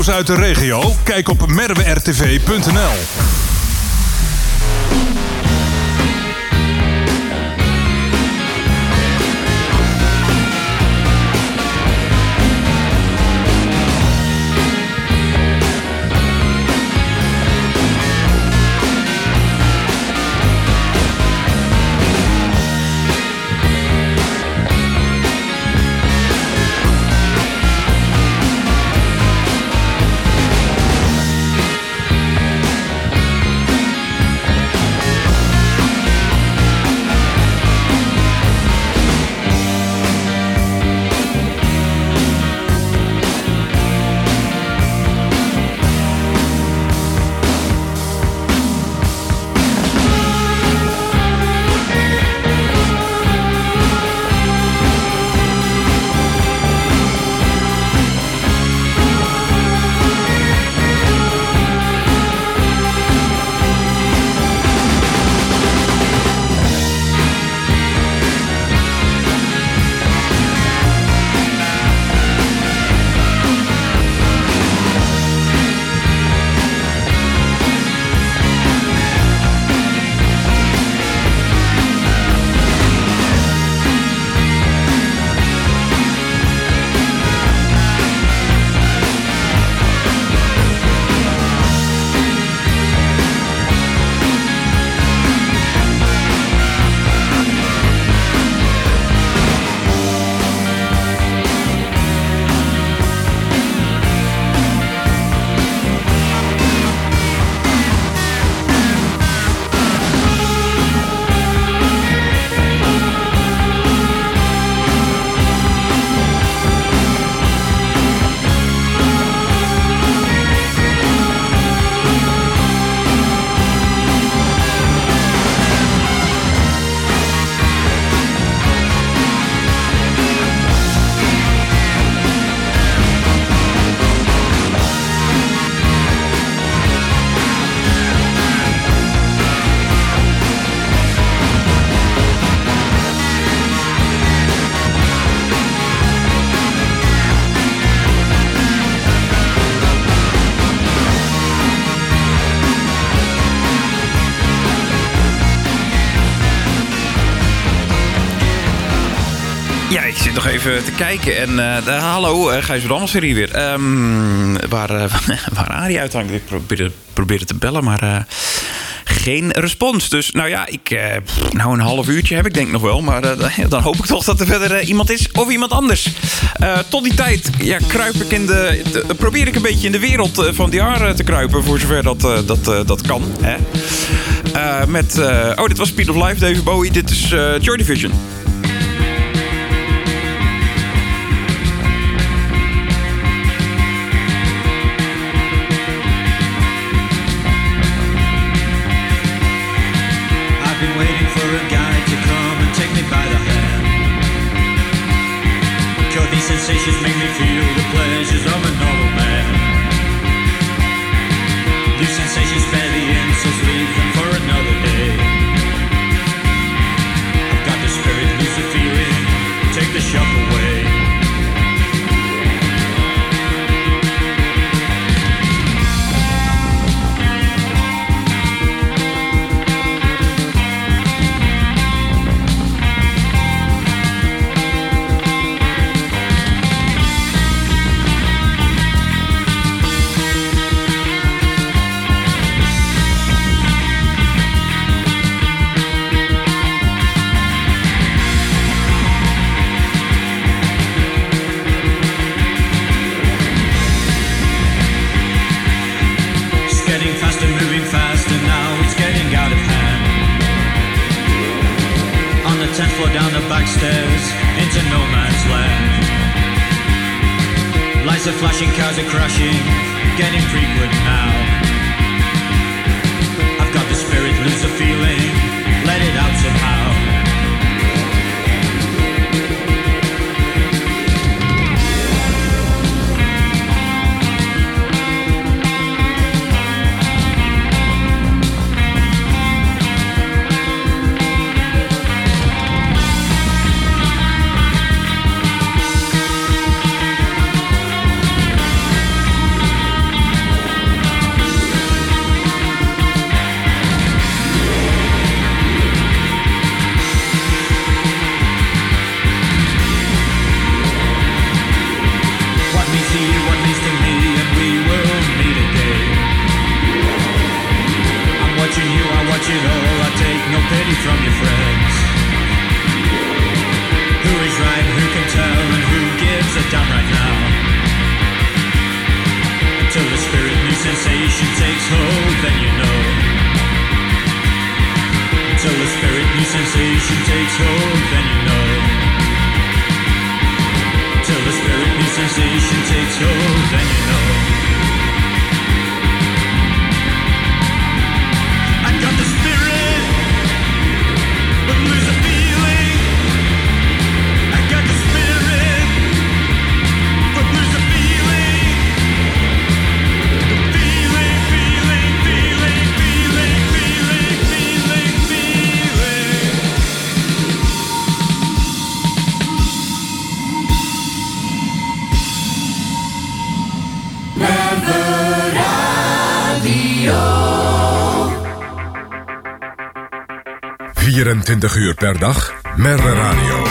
Uit de regio? Kijk op merwertv.nl. Ja, ik zit nog even te kijken. En hallo, Gijs Brammers weer hier. Waar Arie uithangt. Ik probeerde te bellen, maar geen respons. Dus nou ja, een half uurtje heb ik denk nog wel. Maar dan hoop ik toch dat er verder iemand is of iemand anders. Tot die tijd kruip ik probeer ik een beetje in de wereld van die jaren te kruipen. Voor zover dat kan. Hè? Dit was Speed of Life, David Bowie. Dit is Joy Division. Sensations make me feel the pleasures of a normal man. These sensations spare the insults, leave them for another day. I've got the spirit, lose the feeling, take the shock away. Down the back stairs into no man's land. Lights are flashing, cars are crashing, getting frequent now. I've got the spirit, lose the feeling, let it out somehow. sensation takes hold, then you know. Till the spirit new sensation takes hold, then you know. Till the spirit new sensation takes hold, then you know. I got the spirit, but lose the feeling. I got the spirit, but lose the feeling. Feeling, feeling, feeling, feeling, feeling, feeling, feeling. Merwe Radio. 24 uur per dag, Merwe Radio.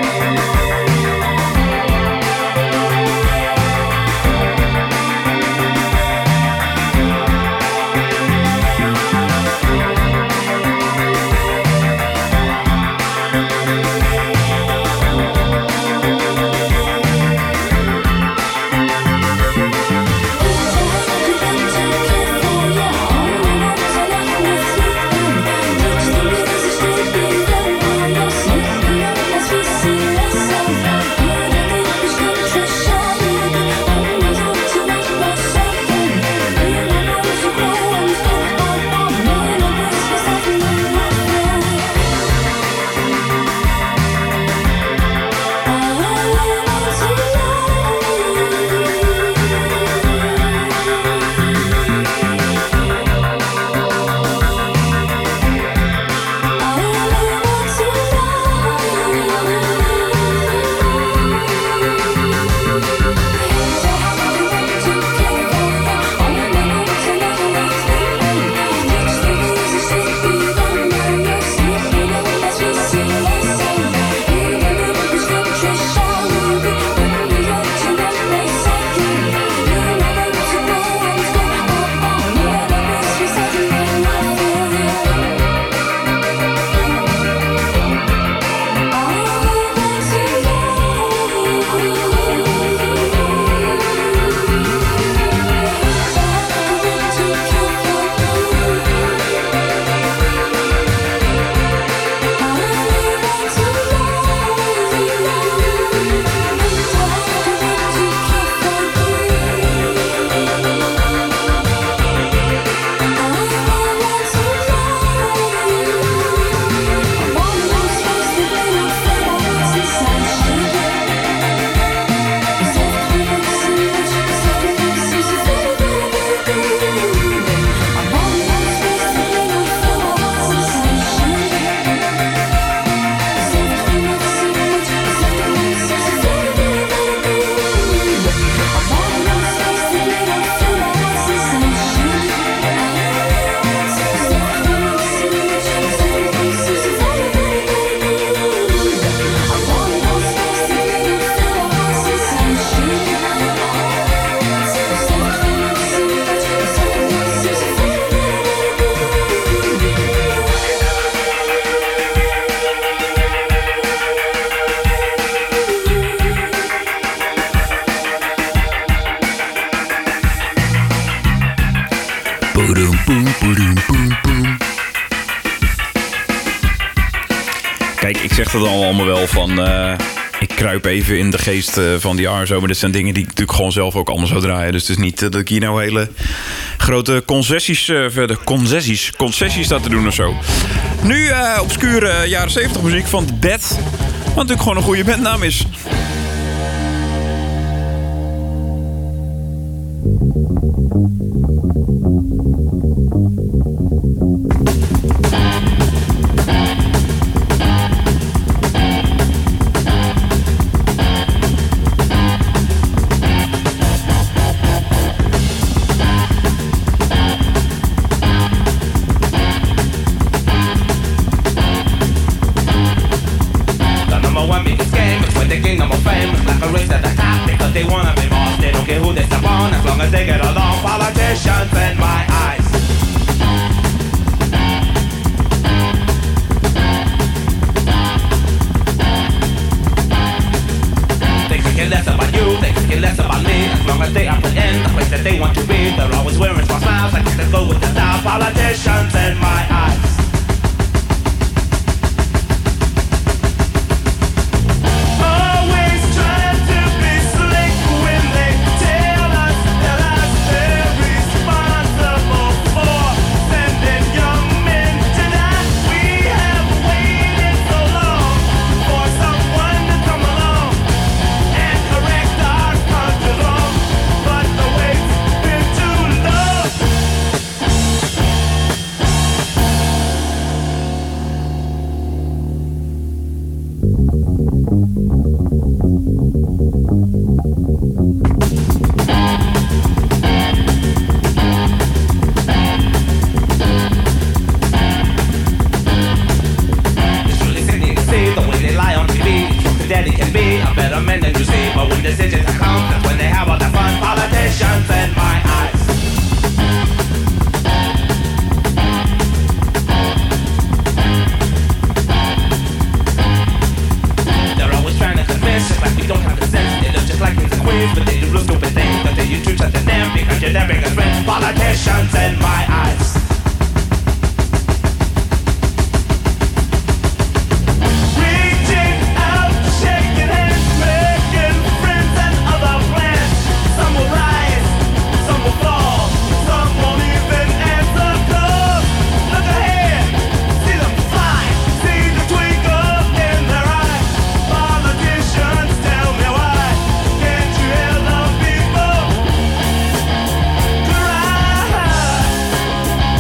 Kijk, ik zeg dat allemaal wel van... ik kruip even in de geest van die jaar zo. Maar dit zijn dingen die ik natuurlijk gewoon zelf ook allemaal zou draaien. Dus het is niet dat ik hier nou hele grote concessies verder... Concessies staat te doen of zo. Nu obscure jaren 70 muziek van The Bed. Wat natuurlijk gewoon een goede bandnaam is. Less about me, as long as they apprehend the place that they they want to be. They're always wearing small smiles. I can't go with the style. Politicians in my eyes. Always trying to be slick when they tell us that they're responsible for sending young men to die. We have waited so long for someone to come along and correct our country wrong, but the wait's been too long. It's really sickening to see the way they lie on TV. Truth daddy can be a better man than you see, but when decisions come, that's when they have all the fun. Politicians in my eyes. They're always trying to convince us like we don't have the sense. They look just like kings and queens, but they do real stupid things. Cause they use truth to them because you're their biggest friends. Politicians in my eyes. Reaching out, shaking hands, making friends and other plans. Some will rise, some will fall, some won't even answer calls. Look ahead, see them fly, see the twinkle in their eye. Politicians, tell me why can't you hear the people cry?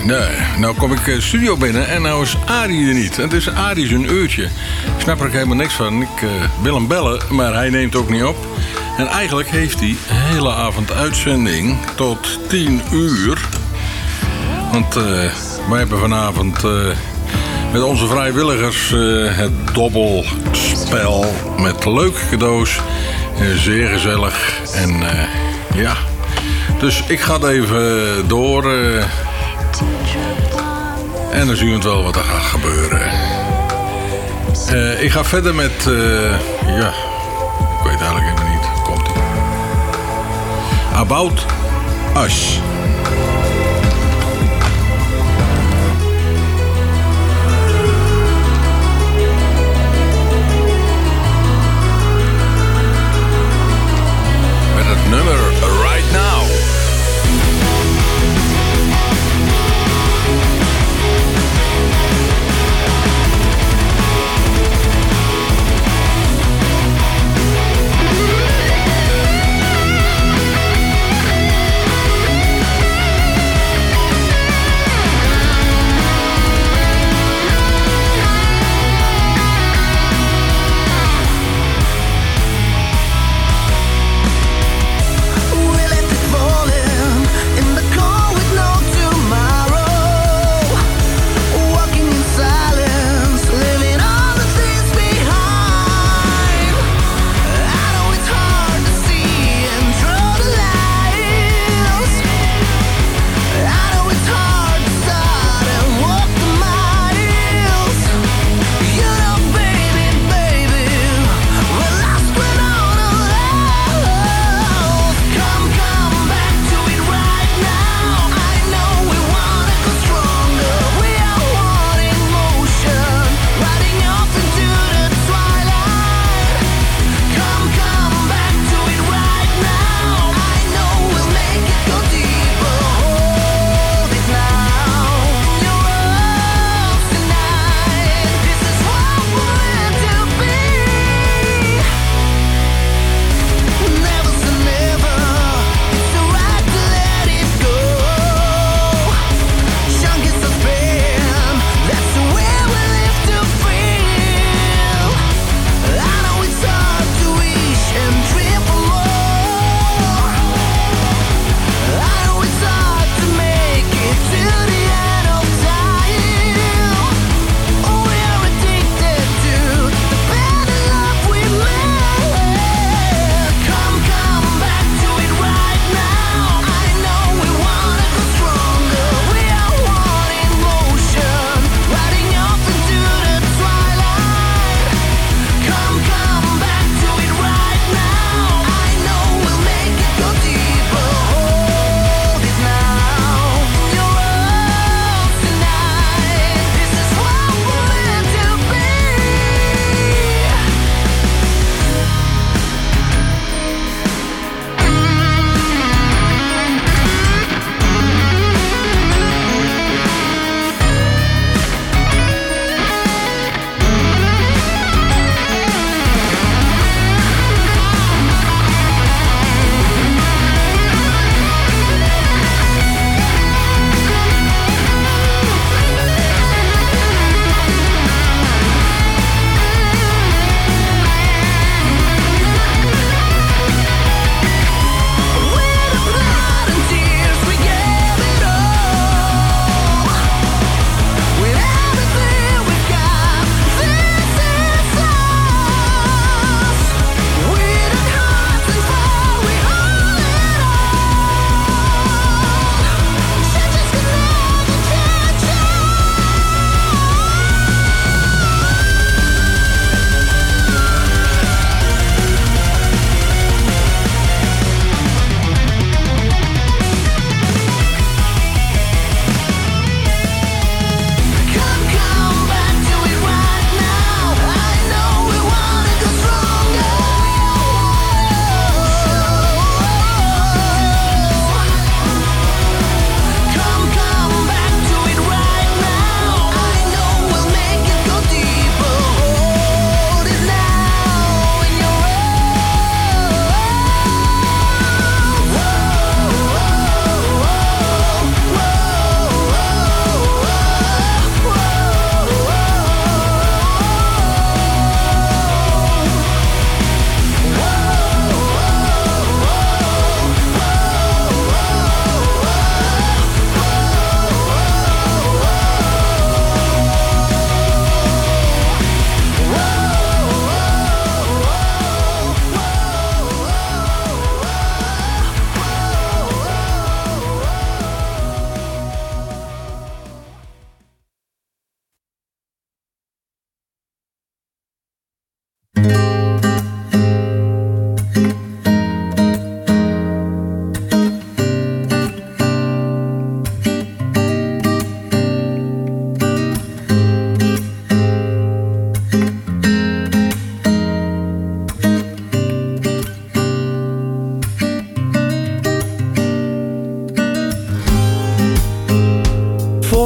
Nee, nou kom ik studio binnen en nou is Arie er niet. En dus Arie is een uurtje. Ik snap er helemaal niks van. Ik wil hem bellen, maar hij neemt ook niet op. En eigenlijk heeft hij de hele avond uitzending tot 10 uur. Want wij hebben vanavond met onze vrijwilligers het dobbelspel met leuke cadeaus. Zeer gezellig. En ja, dus ik ga het even door. En dan zien we het wel wat er gaat gebeuren. Ik ga verder met... ja, ik weet eigenlijk helemaal niet. Komt-ie. About Us. Met het nummer Right Now.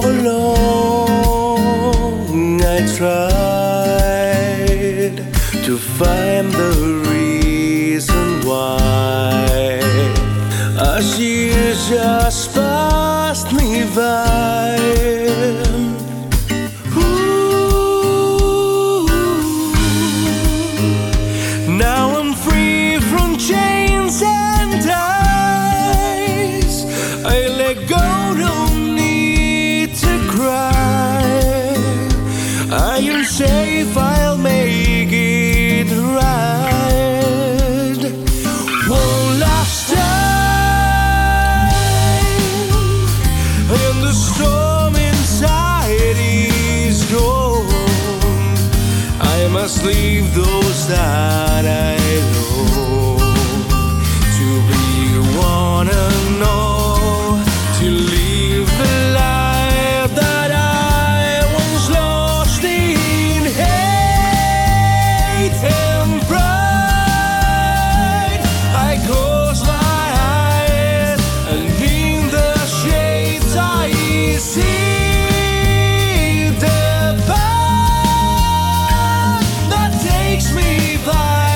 long I tried to find the reason why as years just passed me by. Ooh. Now I'm free from chains and ties. I let go, don't need to cry. I am safe, I'll make it right. One last time, and the storm inside is gone. I must leave those that I know to be one and all, to live the life that I once lost in hate and pride. I close my eyes and in the shades I see the path that takes me by.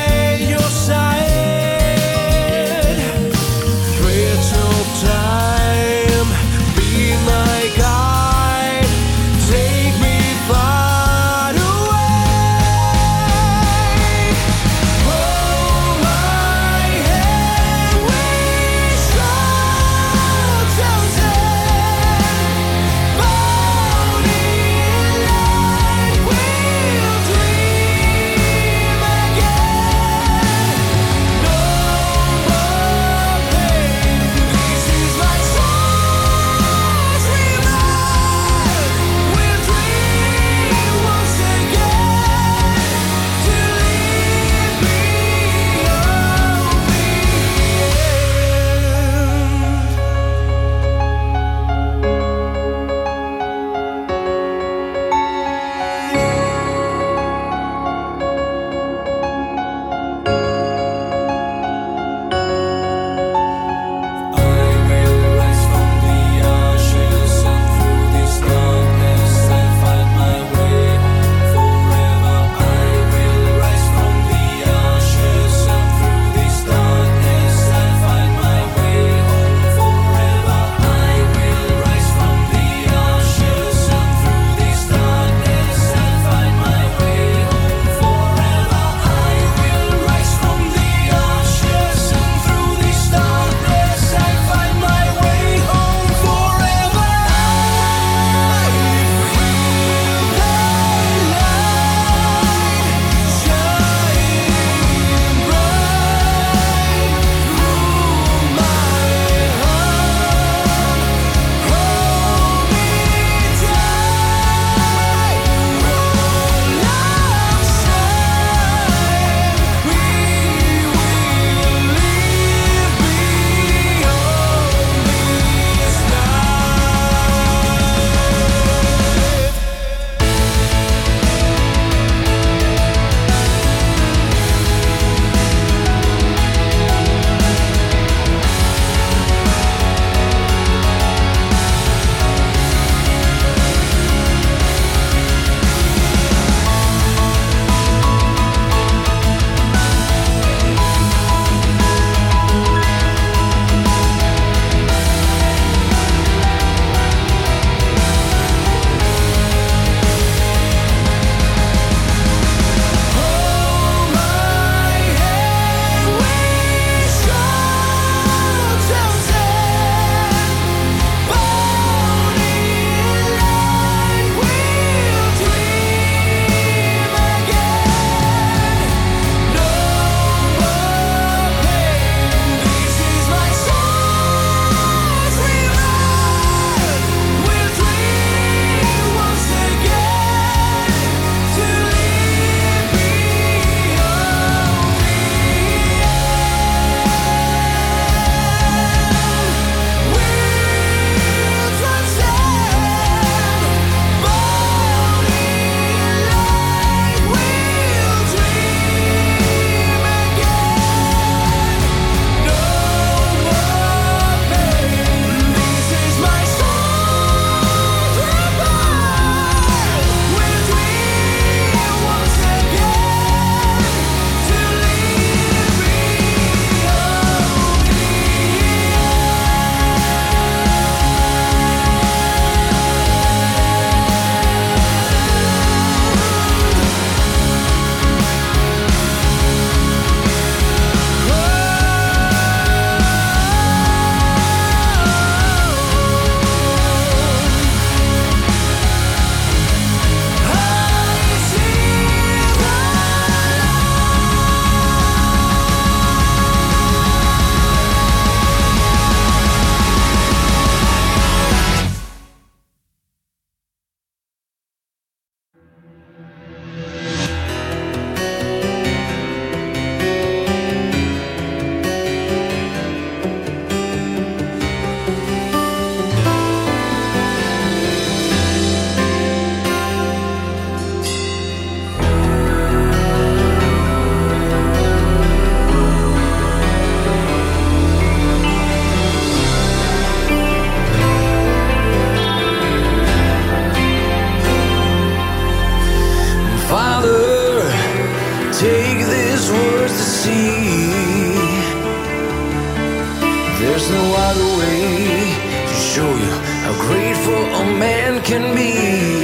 there's no other way to show you how grateful a man can be.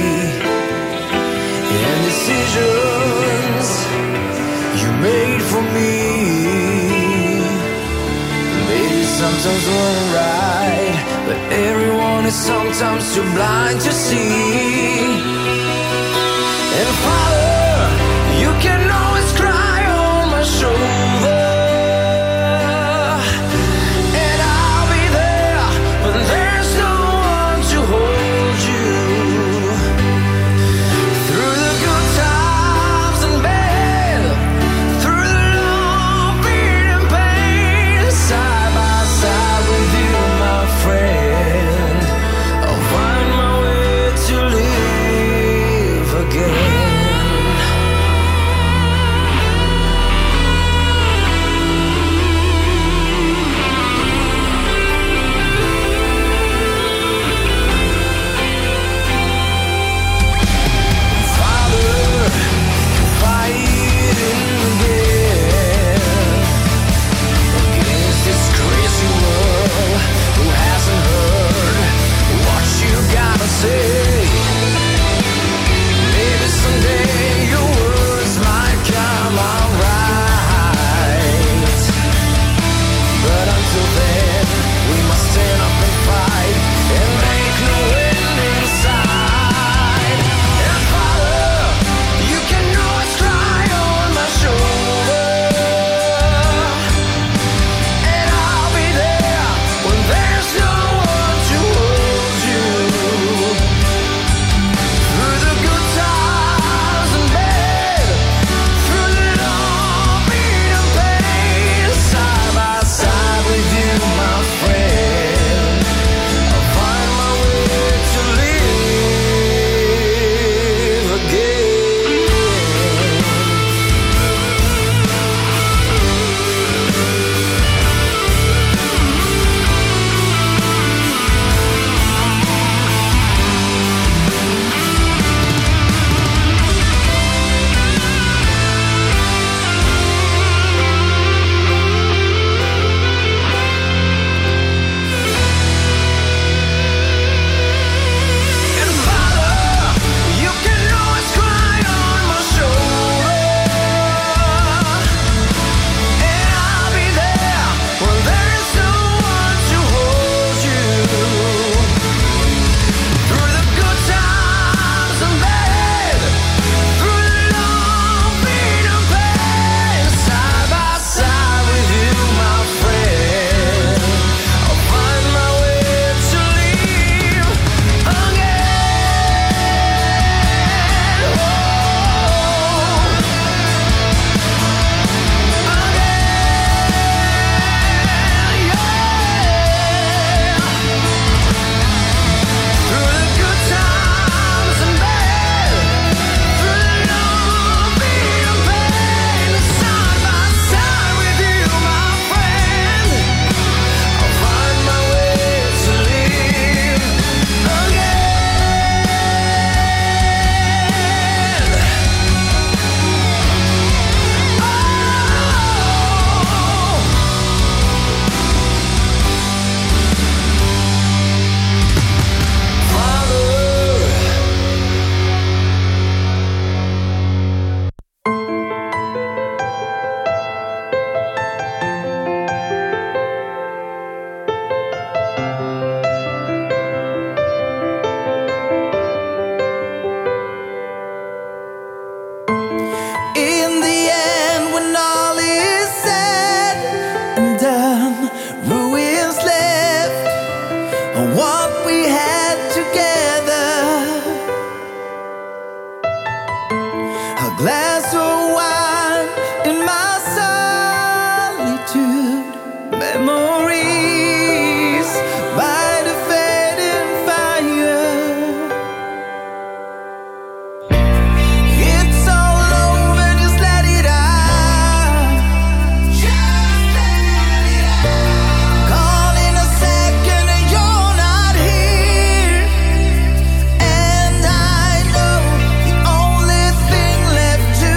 And decisions you made for me, maybe sometimes weren't right, but everyone is sometimes too blind to see. And Father, you can always cry on my shoulder, and I'll be there when there's no one to hold you. Through the good times and bad, through the long beating pain, side by side with you, my friend, I'll find my way to live again. To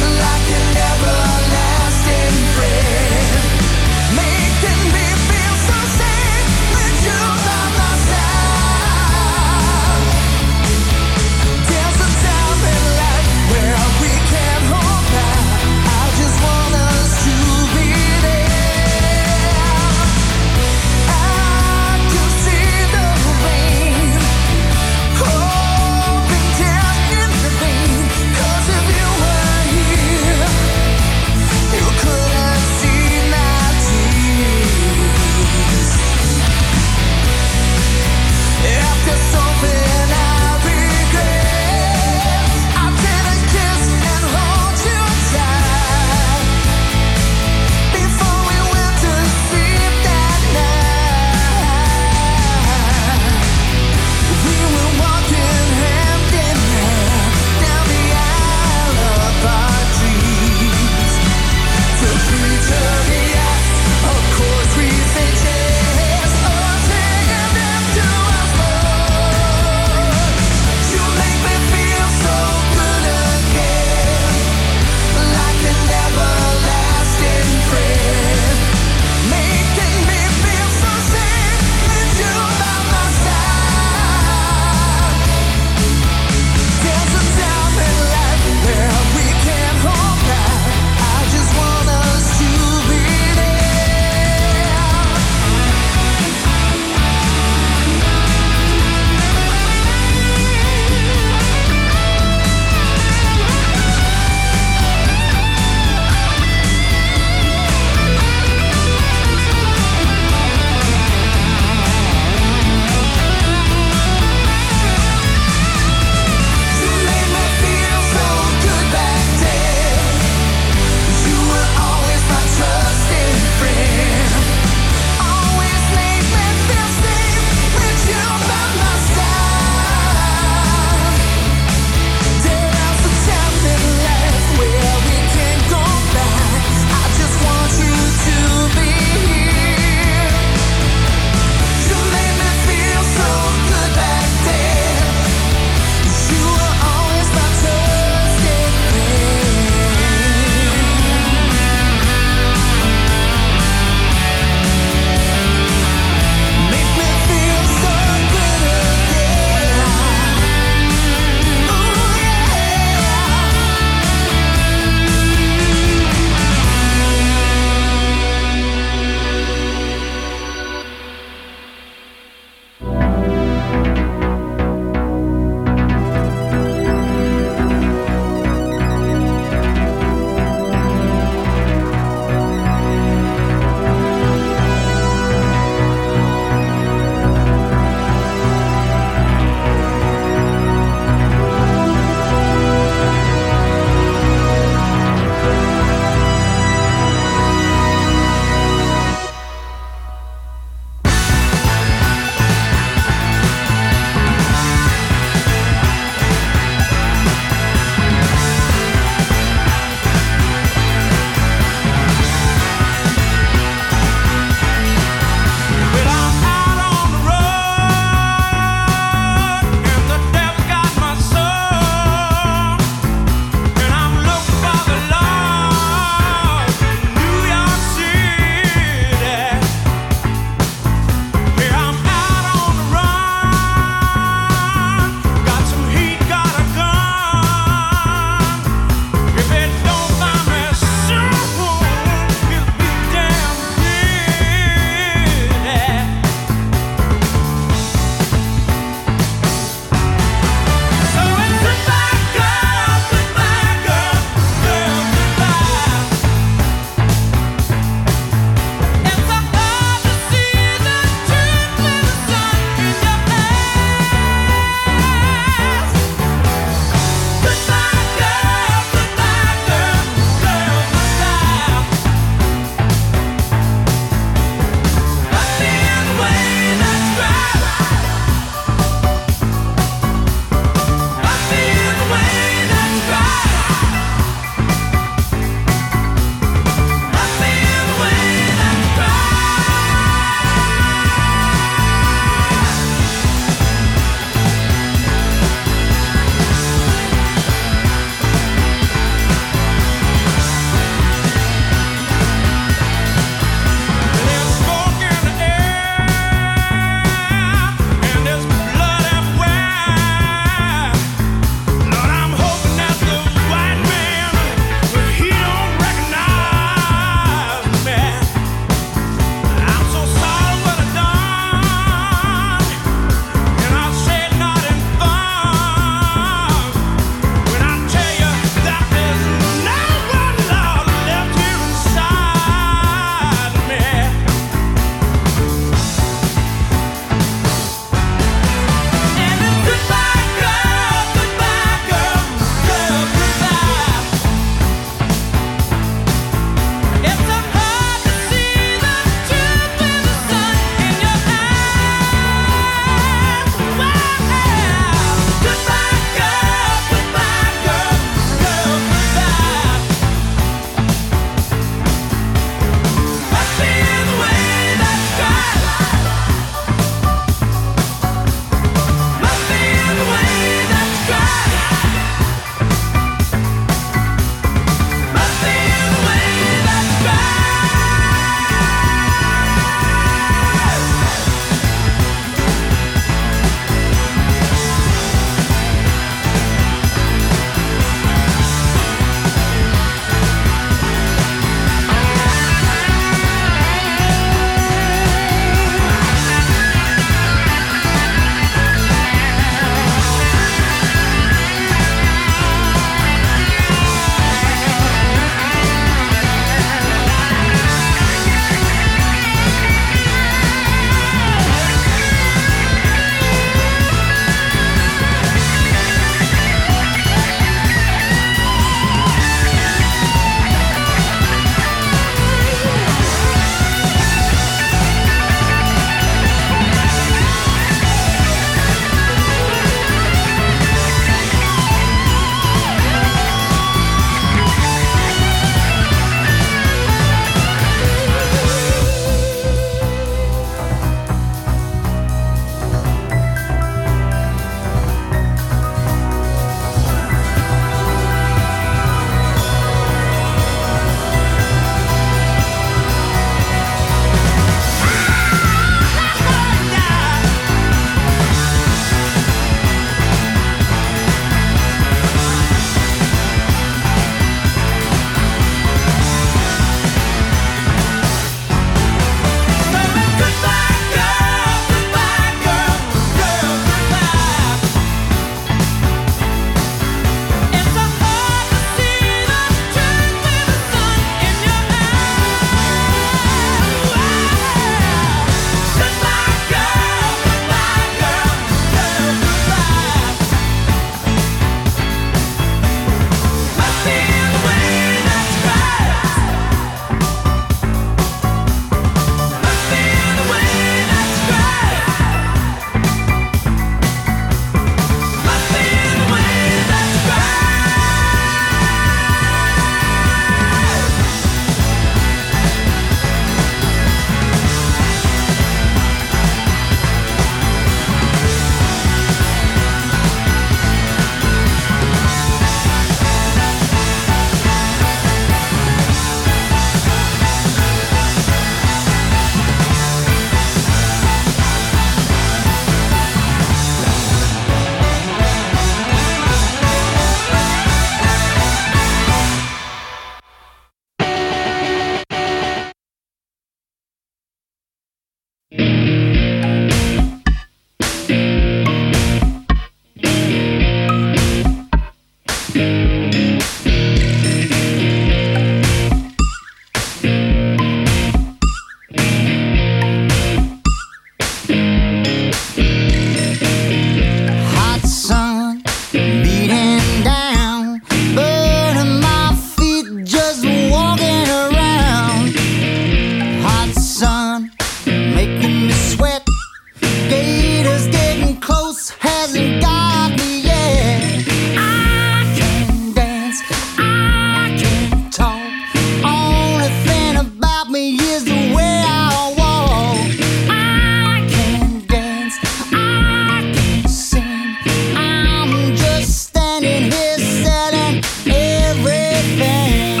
Hot sun beating down, burning my feet just walking around. Hot sun making me sweat. Gators getting close, hasn't got me yet. I can dance, I can talk. Only thing about me is the way I walk. I can dance, I can sing. I'm just standing here selling everything.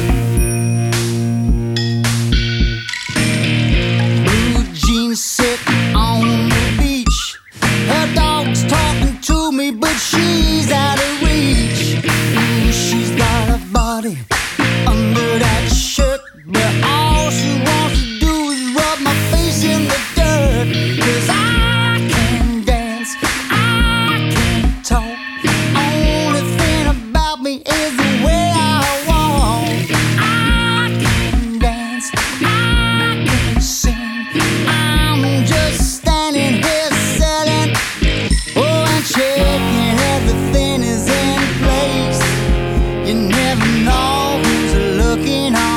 Blue jeans sit on the beach. Her dog's talking to me, but she's out of reach. Ooh, she's got a body under that shirt, but all she wants to do is rub my face in the dirt. 'Cause I can dance, I can talk. Only thing about me is the way I walk. I can dance, I can sing. I'm just standing here selling, oh, and checking everything is in place. You never know who's looking on.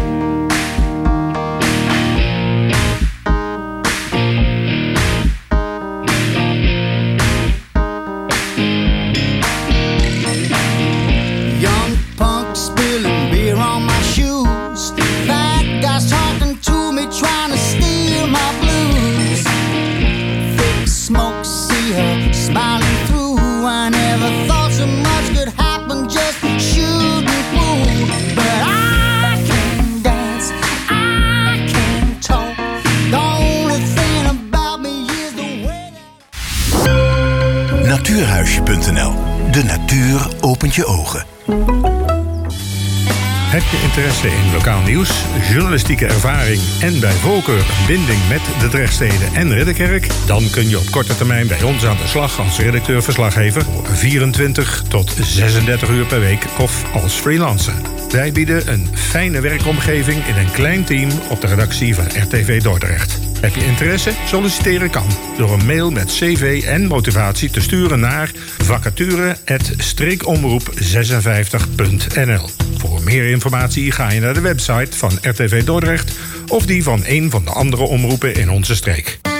Young punk spilling beer on my shoes. Fat guys talking to me, trying to steal my blues. Thick smoke, see her smiling through. I never thought so much could happen, just shooting pool. But I can dance, I can talk. The only thing about me is the way that Natuurhuisje.nl. De natuur opent je ogen. Heb je interesse in lokaal nieuws, journalistieke ervaring en bij voorkeur een binding met de Drechtsteden en Ridderkerk? Dan kun je op korte termijn bij ons aan de slag als redacteur-verslaggever 24 tot 36 uur per week of als freelancer. Wij bieden een fijne werkomgeving in een klein team op de redactie van RTV Dordrecht. Heb je interesse? Solliciteren kan door een mail met cv en motivatie te sturen naar vacature@streekomroep56.nl. Voor meer informatie ga je naar de website van RTV Dordrecht of die van een van de andere omroepen in onze streek.